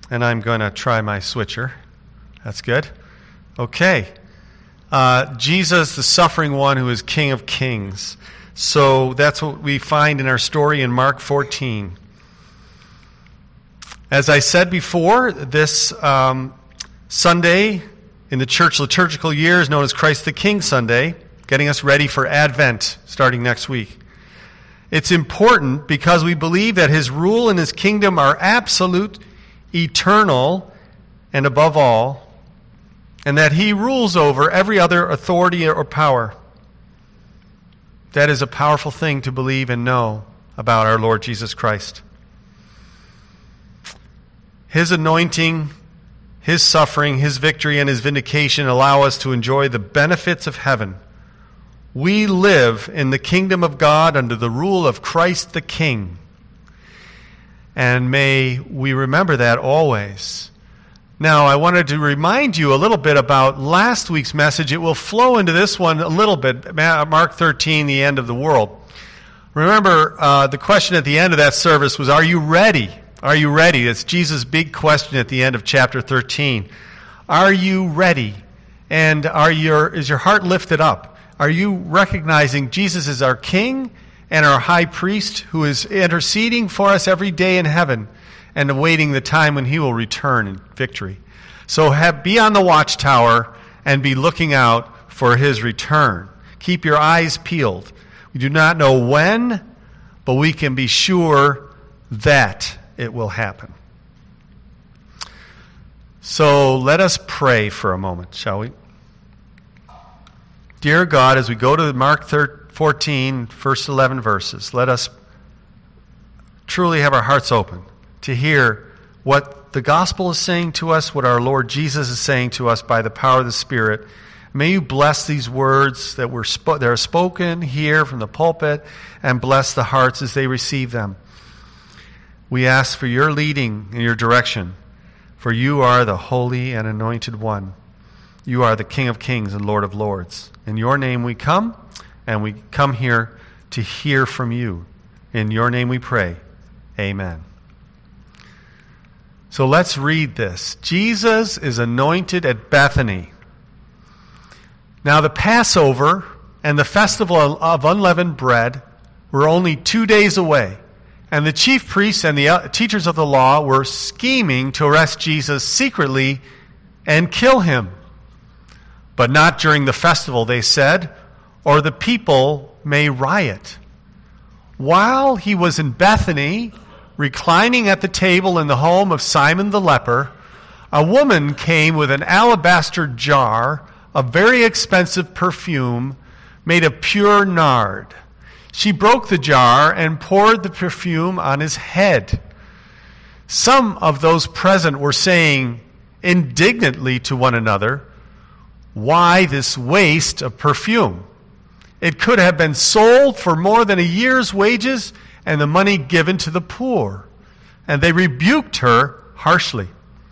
And I'm going to try my switcher. That's good. Okay. Jesus, the suffering one who is King of Kings. So that's what we find in our story in Mark 14. As I said before, this Sunday in the church liturgical year is known as Christ the King Sunday, getting us ready for Advent starting next week. It's important because we believe that his rule and his kingdom are absolute, eternal, and above all, and that he rules over every other authority or power. That is a powerful thing to believe and know about our Lord Jesus Christ. His anointing, his suffering, his victory, and his vindication allow us to enjoy the benefits of heaven. We live in the kingdom of God under the rule of Christ the King. And may we remember that always. Now, I wanted to remind you a little bit about last week's message. It will flow into this one a little bit, Mark 13, the end of the world. Remember, the question at the end of that service was, are you ready? Are you ready? It's Jesus' big question at the end of chapter 13. Are you ready? And is your heart lifted up? Are you recognizing Jesus is our King and our high priest who is interceding for us every day in heaven and awaiting the time when he will return in victory? So be on the watchtower and be looking out for his return. Keep your eyes peeled. We do not know when, but we can be sure that it will happen. So let us pray for a moment, shall we? Dear God, as we go to Mark 14, first 11 verses, let us truly have our hearts open to hear what the gospel is saying to us, what our Lord Jesus is saying to us by the power of the Spirit. May you bless these words that are spoken here from the pulpit, and bless the hearts as they receive them. We ask for your leading and your direction, for you are the holy and anointed one. You are the King of Kings and Lord of Lords. In your name we come, and we come here to hear from you. In your name we pray. Amen. So let's read this. Jesus is anointed at Bethany. Now the Passover and the festival of unleavened bread were only 2 days away. And the chief priests and the teachers of the law were scheming to arrest Jesus secretly and kill him. But not during the festival, they said, or the people may riot. While he was in Bethany, reclining at the table in the home of Simon the leper, a woman came with an alabaster jar of very expensive perfume made of pure nard. She broke the jar and poured the perfume on his head. Some of those present were saying indignantly to one another, "Why this waste of perfume? It could have been sold for more than a year's wages and the money given to the poor." And they rebuked her harshly.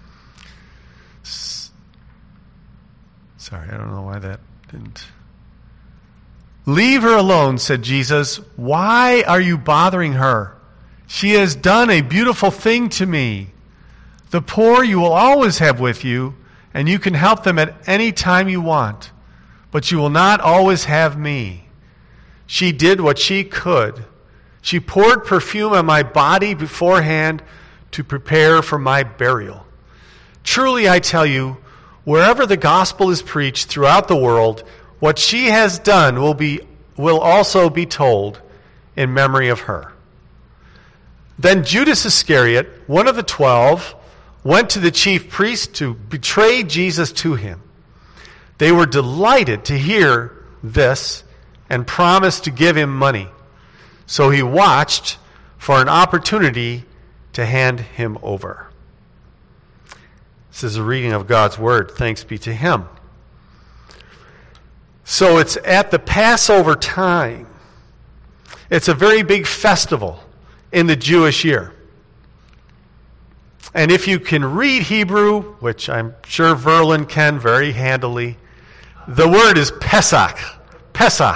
Sorry, I don't know why that didn't. "Leave her alone," said Jesus. "Why are you bothering her? She has done a beautiful thing to me. The poor you will always have with you, and you can help them at any time you want. But you will not always have me. She did what she could. She poured perfume on my body beforehand to prepare for my burial. Truly I tell you, wherever the gospel is preached throughout the world, what she has done will also be told in memory of her." Then Judas Iscariot, one of the 12, went to the chief priest to betray Jesus to him. They were delighted to hear this and promised to give him money. So he watched for an opportunity to hand him over. This is a reading of God's word. Thanks be to him. So it's at the Passover time. It's a very big festival in the Jewish year. And if you can read Hebrew, which I'm sure Verlin can very handily, the word is Pesach. Pesach.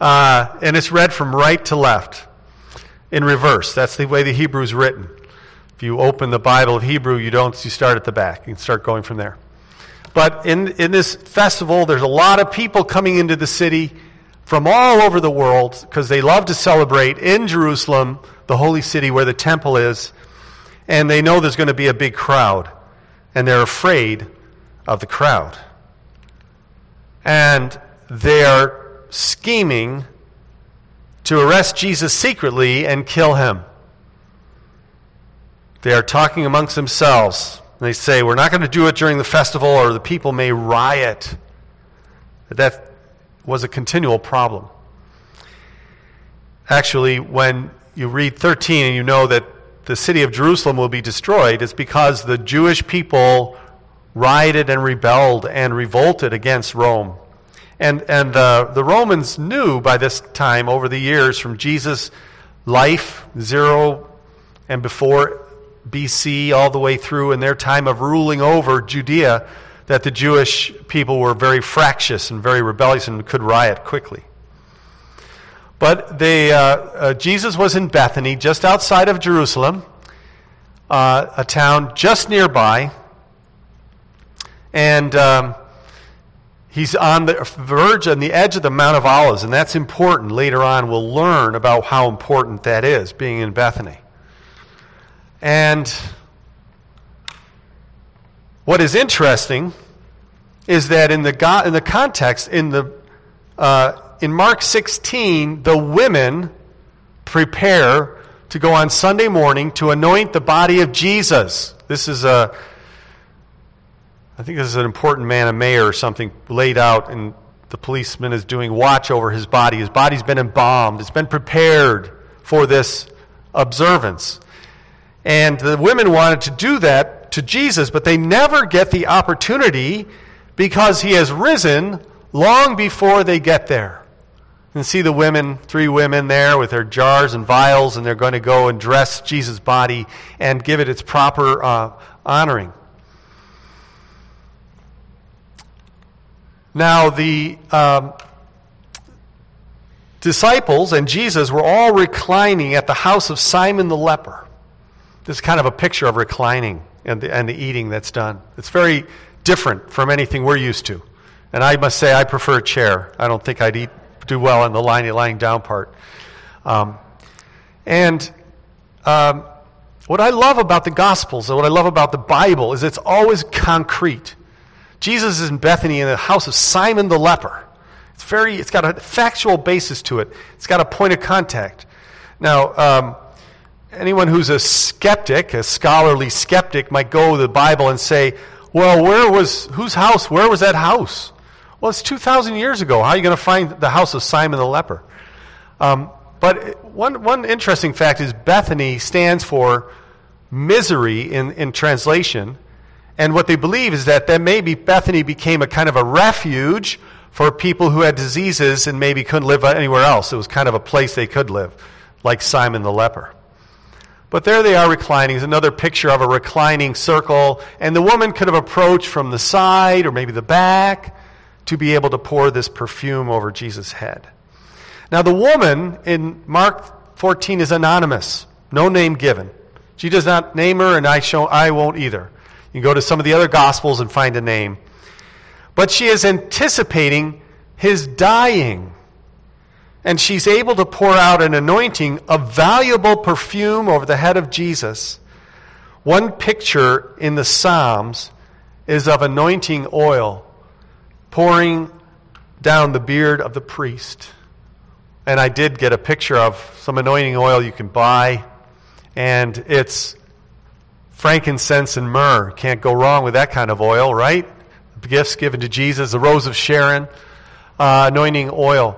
And it's read from right to left in reverse. That's the way the Hebrew is written. If you open the Bible of Hebrew, you start at the back. You can start going from there. But in this festival, there's a lot of people coming into the city from all over the world because they love to celebrate in Jerusalem, the holy city where the temple is, and they know there's going to be a big crowd, and they're afraid of the crowd. And they're scheming to arrest Jesus secretly and kill him. They are talking amongst themselves. They say, we're not going to do it during the festival or the people may riot. That was a continual problem. Actually, when you read 13 and you know that the city of Jerusalem will be destroyed, it's because the Jewish people rioted and rebelled and revolted against Rome. And the Romans knew by this time, over the years, from Jesus' life, 0 and before BC, all the way through in their time of ruling over Judea, that the Jewish people were very fractious and very rebellious and could riot quickly. But Jesus was in Bethany, just outside of Jerusalem, a town just nearby, and he's on the verge, on the edge of the Mount of Olives, and that's important. Later on, we'll learn about how important that is, being in Bethany. And what is interesting is that in the context, in Mark 16, the women prepare to go on Sunday morning to anoint the body of Jesus. I think this is an important man, a mayor or something, laid out, and the policeman is doing watch over his body. His body's been embalmed. It's been prepared for this observance. And the women wanted to do that to Jesus, but they never get the opportunity because he has risen long before they get there. And see the women, 3 women there with their jars and vials, and they're going to go and dress Jesus' body and give it its proper honoring. Now, the disciples and Jesus were all reclining at the house of Simon the leper. This is kind of a picture of reclining and the eating that's done. It's very different from anything we're used to. And I must say I prefer a chair. I don't think I'd do well on the lying down part. What I love about the Gospels and what I love about the Bible is it's always concrete. Jesus is in Bethany in the house of Simon the leper. It's got a factual basis to it. It's got a point of contact. Now, anyone who's a skeptic, a scholarly skeptic, might go to the Bible and say, well, whose house? Where was that house? Well, it's 2,000 years ago. How are you going to find the house of Simon the leper? But one interesting fact is Bethany stands for misery in translation. And what they believe is that maybe Bethany became a kind of a refuge for people who had diseases and maybe couldn't live anywhere else. It was kind of a place they could live, like Simon the leper. But there they are reclining. There's another picture of a reclining circle. And the woman could have approached from the side or maybe the back to be able to pour this perfume over Jesus' head. Now the woman in Mark 14 is anonymous. No name given. She does not name her, and I won't either. You can go to some of the other Gospels and find a name. But she is anticipating his dying. And she's able to pour out an anointing of valuable perfume over the head of Jesus. One picture in the Psalms is of anointing oil pouring down the beard of the priest. And I did get a picture of some anointing oil you can buy. And it's frankincense and myrrh. Can't go wrong with that kind of oil, right? Gifts given to Jesus, the rose of Sharon, anointing oil.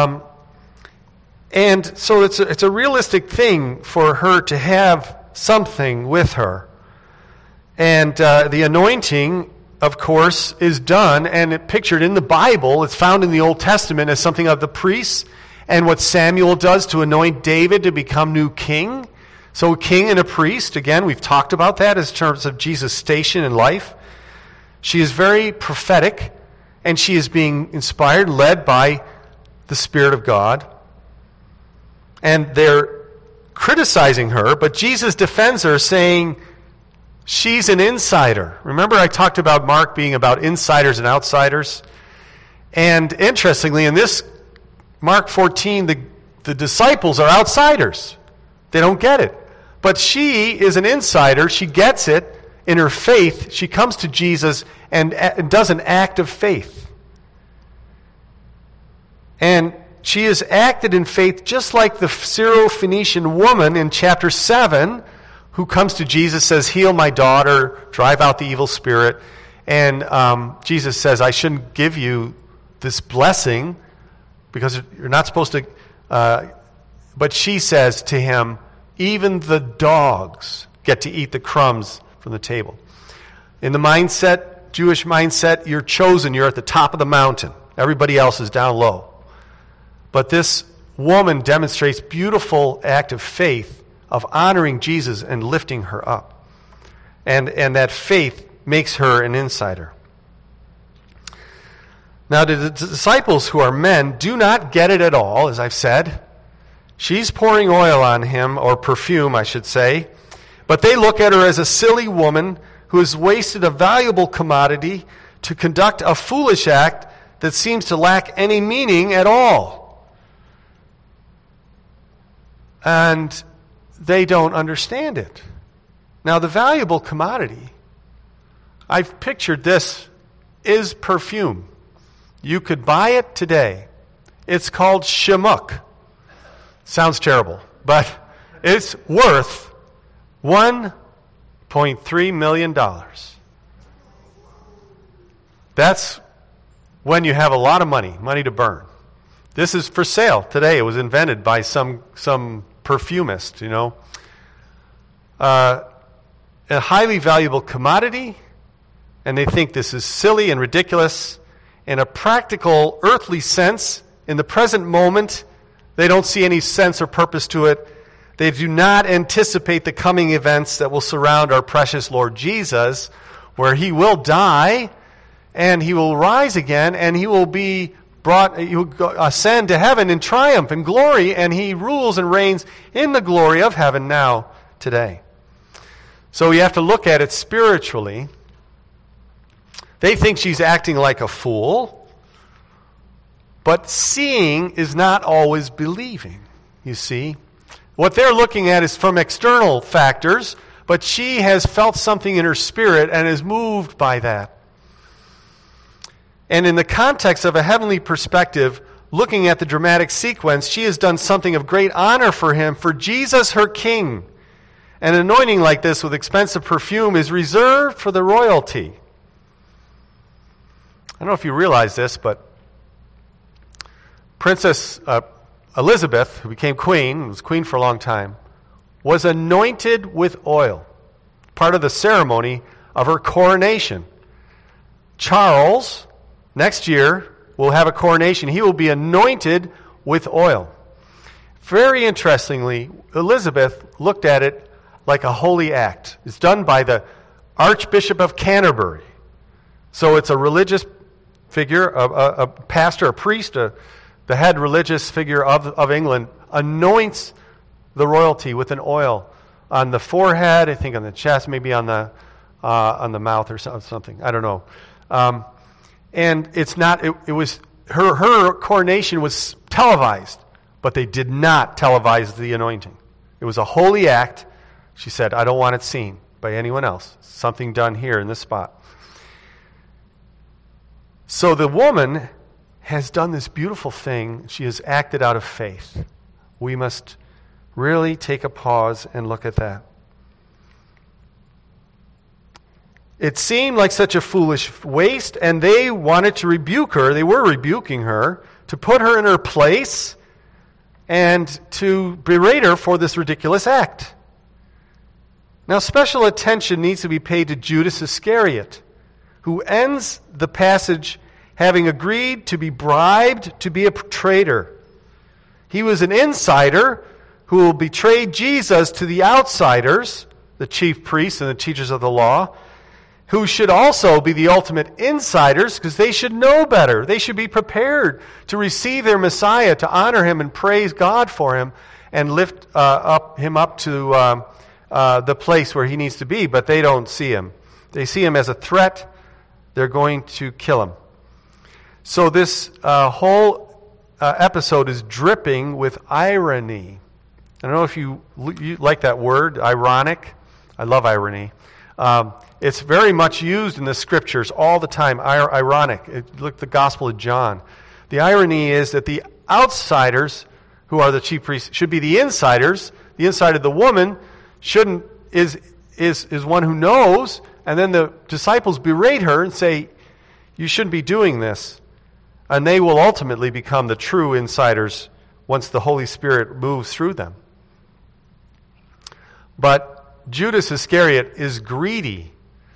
And so it's a realistic thing for her to have something with her. And the anointing, of course, is done and pictured in the Bible. It's found in the Old Testament as something of the priests and what Samuel does to anoint David to become new king. So a king and a priest, again, we've talked about that as terms of Jesus' station in life. She is very prophetic, and she is being inspired, led by the Spirit of God. And they're criticizing her, but Jesus defends her, saying she's an insider. Remember I talked about Mark being about insiders and outsiders? And interestingly, in this Mark 14, the disciples are outsiders. They don't get it. But she is an insider. She gets it in her faith. She comes to Jesus and does an act of faith. And she has acted in faith just like the Syrophoenician woman in chapter 7 who comes to Jesus, says, heal my daughter, drive out the evil spirit. And Jesus says, I shouldn't give you this blessing because you're not supposed to. But she says to him, even the dogs get to eat the crumbs from the table. In the mindset, Jewish mindset, you're chosen, you're at the top of the mountain. Everybody else is down low. But this woman demonstrates beautiful act of faith, of honoring Jesus and lifting her up. And that faith makes her an insider. Now, the disciples who are men do not get it at all, as I've said. She's pouring oil on him, or perfume, I should say. But they look at her as a silly woman who has wasted a valuable commodity to conduct a foolish act that seems to lack any meaning at all. And they don't understand it. Now, the valuable commodity, I've pictured this, is perfume. You could buy it today. It's called Shemuk. Sounds terrible, but it's worth $1.3 million. That's when you have a lot of money to burn. This is for sale today. It was invented by some perfumist, you know. A highly valuable commodity, and they think this is silly and ridiculous. In a practical, earthly sense, in the present moment, they don't see any sense or purpose to it. They do not anticipate the coming events that will surround our precious Lord Jesus, where he will die, and he will rise again, and he will be brought, he will ascend to heaven in triumph and glory, and he rules and reigns in the glory of heaven now, today. So you have to look at it spiritually. They think she's acting like a fool, but seeing is not always believing, you see. What they're looking at is from external factors, but she has felt something in her spirit and is moved by that. And in the context of a heavenly perspective, looking at the dramatic sequence, she has done something of great honor for him, for Jesus, her king. An anointing like this with expensive perfume is reserved for the royalty. I don't know if you realize this, but Princess Elizabeth, who became queen, was queen for a long time, was anointed with oil, part of the ceremony of her coronation. Charles, next year, will have a coronation. He will be anointed with oil. Very interestingly, Elizabeth looked at it like a holy act. It's done by the Archbishop of Canterbury. So it's a religious figure, a pastor, a priest, the head religious figure of England, anoints the royalty with an oil on the forehead, I think on the chest, maybe on the mouth or something. I don't know. And it's not. It was her coronation was televised, but they did not televise the anointing. It was a holy act. She said, "I don't want it seen by anyone else. Something done here in this spot." So the woman has done this beautiful thing. She has acted out of faith. We must really take a pause and look at that. It seemed like such a foolish waste, and they wanted to rebuke her. They were rebuking her, to put her in her place, and to berate her for this ridiculous act. Now, special attention needs to be paid to Judas Iscariot, who ends the passage having agreed to be bribed to be a traitor. He was an insider who will betray Jesus to the outsiders, the chief priests and the teachers of the law, who should also be the ultimate insiders because they should know better. They should be prepared to receive their Messiah, to honor him and praise God for him. and lift him up to the place where he needs to be, but they don't see him. They see him as a threat. They're going to kill him. So this whole episode is dripping with irony. I don't know if you like that word, ironic. I love irony. It's very much used in the scriptures all the time, ironic. Look at the Gospel of John. The irony is that the outsiders, who are the chief priests, should be the insiders. The inside of the woman is one who knows, and then the disciples berate her and say, you shouldn't be doing this. And they will ultimately become the true insiders once the Holy Spirit moves through them. But Judas Iscariot is greedy.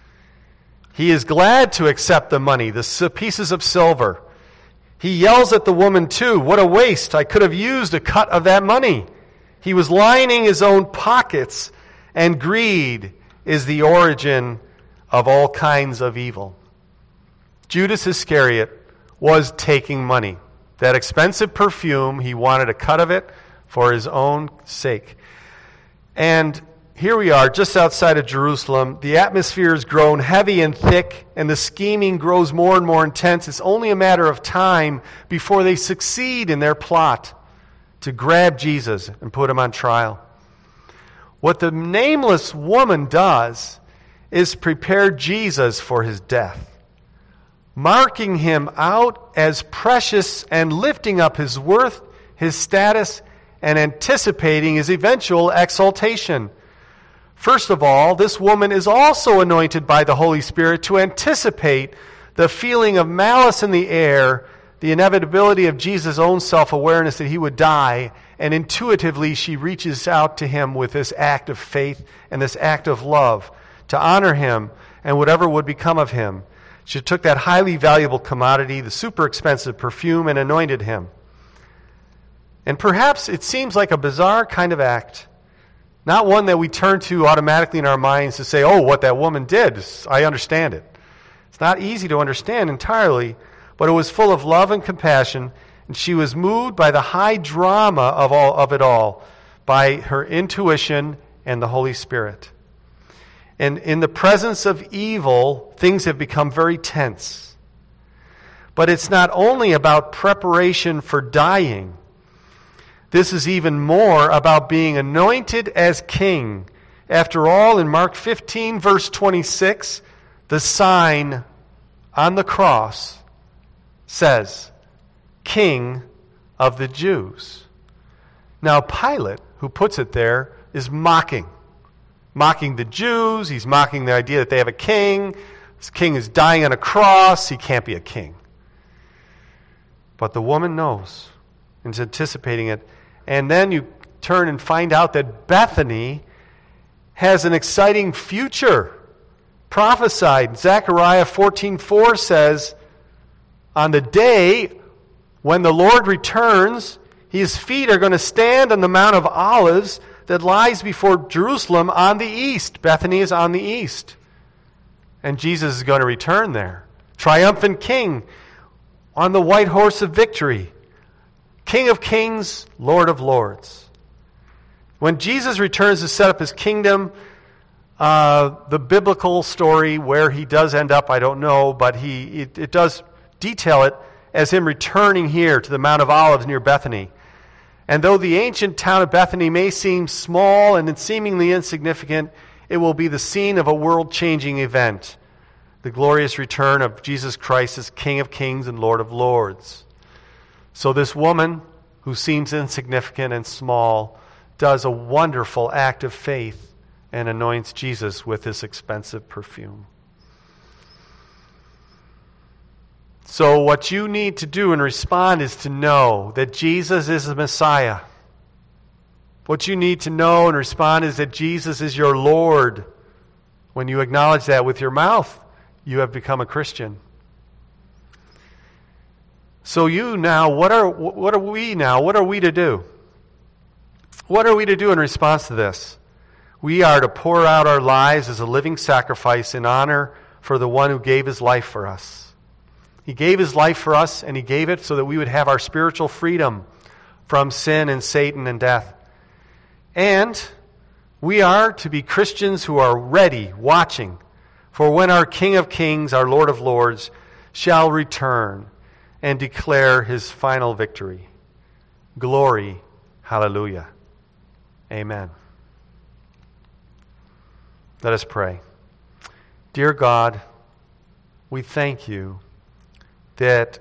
He is glad to accept the money, the pieces of silver. He yells at the woman too, what a waste, I could have used a cut of that money. He was lining his own pockets, and greed is the origin of all kinds of evil. Judas Iscariot was taking money. That expensive perfume, he wanted a cut of it for his own sake. And here we are, just outside of Jerusalem. The atmosphere has grown heavy and thick, and the scheming grows more and more intense. It's only a matter of time before they succeed in their plot to grab Jesus and put him on trial. What the nameless woman does is prepare Jesus for his death, marking him out as precious and lifting up his worth, his status, and anticipating his eventual exaltation. First of all, this woman is also anointed by the Holy Spirit to anticipate the feeling of malice in the air, the inevitability of Jesus' own self-awareness that he would die, and intuitively she reaches out to him with this act of faith and this act of love to honor him and whatever would become of him. She took that highly valuable commodity, the super expensive perfume, and anointed him. And perhaps it seems like a bizarre kind of act. Not one that we turn to automatically in our minds to say, oh, what that woman did, I understand it. It's not easy to understand entirely, but it was full of love and compassion, and she was moved by the high drama of it all, by her intuition and the Holy Spirit. And in the presence of evil, things have become very tense. But it's not only about preparation for dying. This is even more about being anointed as king. After all, in Mark 15, verse 26, the sign on the cross says, King of the Jews. Now, Pilate, who puts it there, is mocking the Jews. He's mocking the idea that they have a king. This king is dying on a cross. He can't be a king. But the woman knows and is anticipating it. And then you turn and find out that Bethany has an exciting future prophesied. Zechariah 14:4 says, on the day when the Lord returns, his feet are going to stand on the Mount of Olives that lies before Jerusalem on the east. Bethany is on the east. And Jesus is going to return there. Triumphant king on the white horse of victory. King of kings, Lord of lords. When Jesus returns to set up his kingdom, the biblical story where he does end up, I don't know, but it does detail it as him returning here to the Mount of Olives near Bethany. And though the ancient town of Bethany may seem small and seemingly insignificant, it will be the scene of a world-changing event, the glorious return of Jesus Christ as King of kings and Lord of lords. So this woman, who seems insignificant and small, does a wonderful act of faith and anoints Jesus with this expensive perfume. So what you need to do and respond is to know that Jesus is the Messiah. What you need to know and respond is that Jesus is your Lord. When you acknowledge that with your mouth, you have become a Christian. So you now, what are we now? What are we to do? What are we to do in response to this? We are to pour out our lives as a living sacrifice in honor for the one who gave his life for us. He gave his life for us, and he gave it so that we would have our spiritual freedom from sin and Satan and death. And we are to be Christians who are ready, watching, for when our King of Kings, our Lord of Lords, shall return and declare his final victory. Glory, hallelujah. Amen. Let us pray. Dear God, we thank you that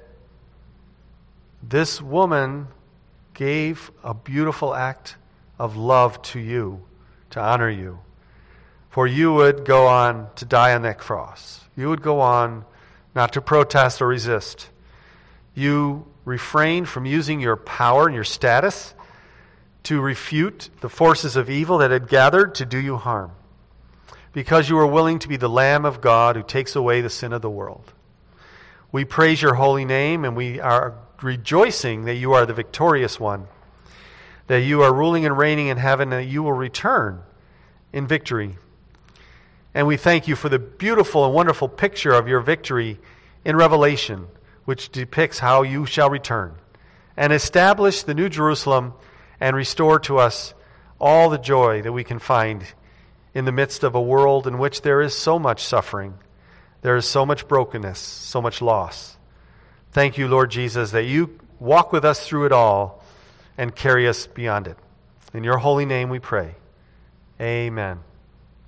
this woman gave a beautiful act of love to you, to honor you. For you would go on to die on that cross. You would go on not to protest or resist. You refrained from using your power and your status to refute the forces of evil that had gathered to do you harm, because you were willing to be the Lamb of God who takes away the sin of the world. We praise your holy name, and we are rejoicing that you are the victorious one, that you are ruling and reigning in heaven, and that you will return in victory. And we thank you for the beautiful and wonderful picture of your victory in Revelation, which depicts how you shall return and establish the New Jerusalem and restore to us all the joy that we can find in the midst of a world in which there is so much suffering, there is so much brokenness, so much loss. Thank you, Lord Jesus, that you walk with us through it all and carry us beyond it. In your holy name we pray. Amen.